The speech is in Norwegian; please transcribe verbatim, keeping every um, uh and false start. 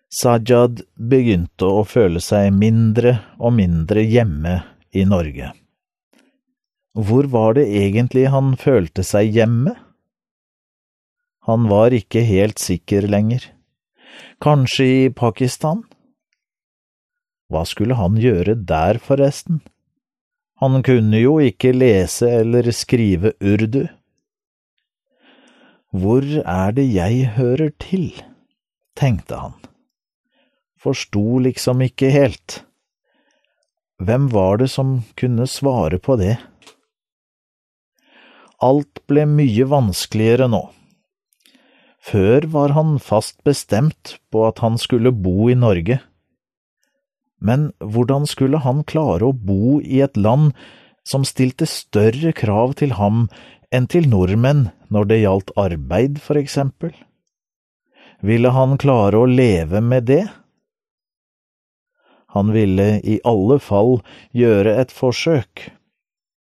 Sajjad begynte å føle seg mindre og mindre hjemme i Norge. Hvor var det egentlig han følte seg hjemme? Han var ikke helt sikker lenger. Kanskje i Pakistan? Hva skulle han gjøre der forresten? Han kunne jo ikke lese eller skrive urdu. Hvor er det jeg hører til? Tenkte han. Forsto liksom ikke helt. Hvem var det som kunne svare på det? Alt ble mye vanskeligere nå. Før var han fast bestemt på at han skulle bo i Norge. Men hvordan skulle han klare å bo i et land som stilte større krav til ham enn til nordmenn når det gjaldt arbeid, for eksempel? Ville han klare å leve med det? Han ville i alle fall gjøre et forsøk.